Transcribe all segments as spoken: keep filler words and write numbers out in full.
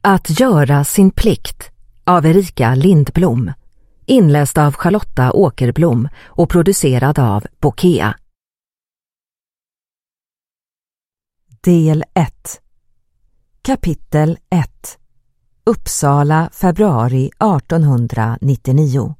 Att göra sin plikt av Erika Lindblom, inläst av Charlotta Åkerblom och producerad av Bokea. Del ett. Kapitel ett. Uppsala, februari artonhundranittionio.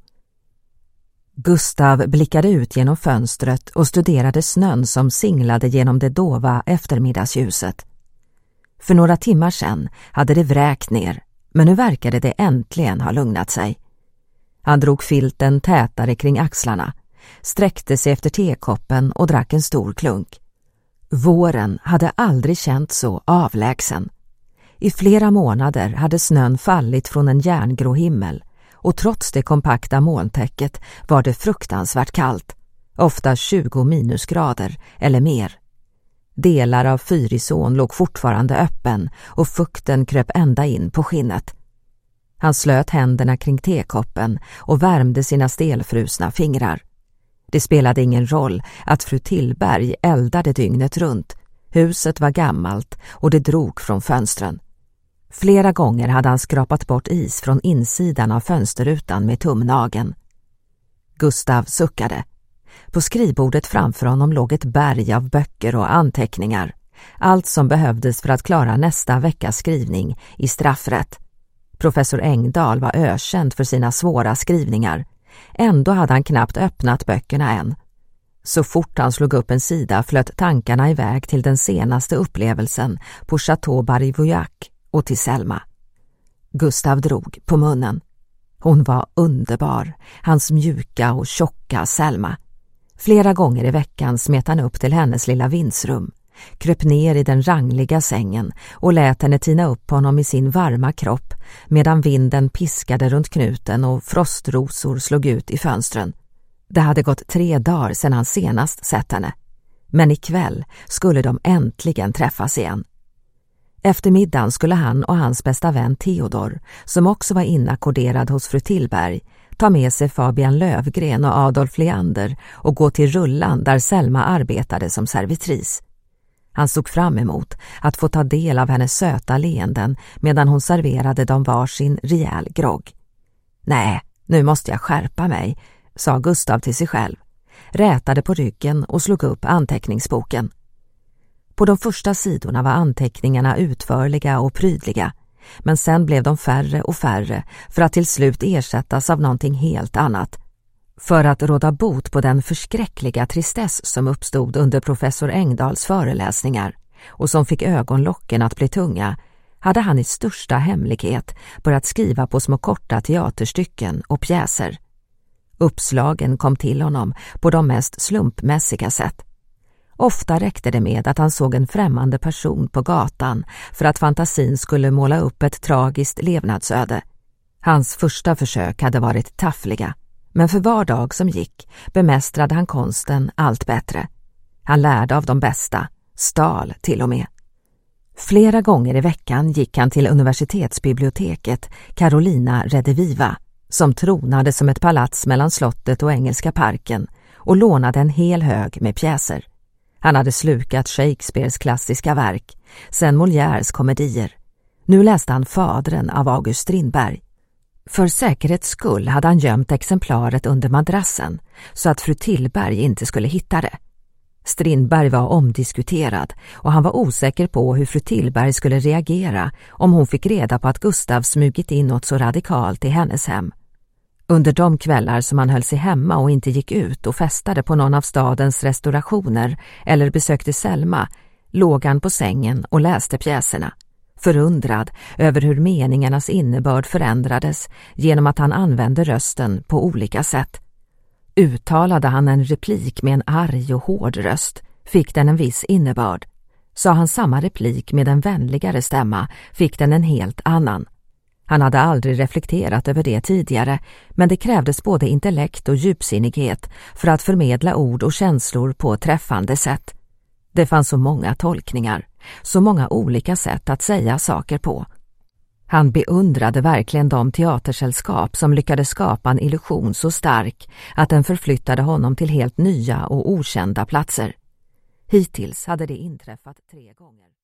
Gustav blickade ut genom fönstret och studerade snön som singlade genom det dova eftermiddagsljuset. För några timmar sedan hade det vräkt ner, men nu verkade det äntligen ha lugnat sig. Han drog filten tätare kring axlarna, sträckte sig efter tekoppen och drack en stor klunk. Våren hade aldrig känts så avlägsen. I flera månader hade snön fallit från en järngrå himmel, och trots det kompakta molntäcket var det fruktansvärt kallt, ofta tjugo minusgrader eller mer. Delar av Fyrisån låg fortfarande öppen och fukten kröp ända in på skinnet. Han slöt händerna kring tekoppen och värmde sina stelfrusna fingrar. Det spelade ingen roll att fru Tillberg eldade dygnet runt. Huset var gammalt och det drog från fönstren. Flera gånger hade han skrapat bort is från insidan av fönsterrutan med tumnageln. Gustav suckade. På skrivbordet framför honom låg ett berg av böcker och anteckningar. Allt som behövdes för att klara nästa veckas skrivning i straffrätt. Professor Engdahl var ökänd för sina svåra skrivningar. Ändå hade han knappt öppnat böckerna än. Så fort han slog upp en sida flöt tankarna iväg till den senaste upplevelsen på Chateau Barry-Vouillac och till Selma. Gustav drog på munnen. Hon var underbar, hans mjuka och tjocka Selma. Flera gånger i veckan smet han upp till hennes lilla vindsrum, kröp ner i den rangliga sängen och lät henne tina upp honom i sin varma kropp medan vinden piskade runt knuten och frostrosor slog ut i fönstren. Det hade gått tre dagar sedan han senast sett henne, men ikväll skulle de äntligen träffas igen. Efter middagen skulle han och hans bästa vän Theodor, som också var inackorderad hos fru Tillberg, ta med sig Fabian Lövgren och Adolf Leander och gå till Rullan där Selma arbetade som servitris. Han såg fram emot att få ta del av hennes söta leenden medan hon serverade dem varsin rejäl grogg. Nej, nu måste jag skärpa mig, sa Gustav till sig själv, rätade på ryggen och slog upp anteckningsboken. På de första sidorna var anteckningarna utförliga och prydliga, men sen blev de färre och färre för att till slut ersättas av någonting helt annat. För att råda bot på den förskräckliga tristess som uppstod under professor Engdahls föreläsningar och som fick ögonlocken att bli tunga, hade han i största hemlighet börjat skriva på små korta teaterstycken och pjäser. Uppslagen kom till honom på de mest slumpmässiga sätt. Ofta räckte det med att han såg en främmande person på gatan för att fantasin skulle måla upp ett tragiskt levnadsöde. Hans första försök hade varit taffliga, men för var dag som gick bemästrade han konsten allt bättre. Han lärde av de bästa, stal till och med. Flera gånger i veckan gick han till universitetsbiblioteket Carolina Rediviva, som tronade som ett palats mellan slottet och Engelska parken, och lånade en hel hög med pjäser. Han hade slukat Shakespeares klassiska verk, sen Molières komedier. Nu läste han Fadren av August Strindberg. För säkerhets skull hade han gömt exemplaret under madrassen så att fru Tillberg inte skulle hitta det. Strindberg var omdiskuterad och han var osäker på hur fru Tillberg skulle reagera om hon fick reda på att Gustav smugit in något så radikalt i hennes hem. Under de kvällar som han höll sig hemma och inte gick ut och festade på någon av stadens restaurationer eller besökte Selma, låg han på sängen och läste pjäserna, förundrad över hur meningarnas innebörd förändrades genom att han använde rösten på olika sätt. Uttalade han en replik med en arg och hård röst, fick den en viss innebörd. Sa han samma replik med en vänligare stämma, fick den en helt annan. Han hade aldrig reflekterat över det tidigare, men det krävdes både intellekt och djupsinnighet för att förmedla ord och känslor på ett träffande sätt. Det fanns så många tolkningar, så många olika sätt att säga saker på. Han beundrade verkligen de teatersällskap som lyckades skapa en illusion så stark att den förflyttade honom till helt nya och okända platser. Hittills hade det inträffat tre gånger.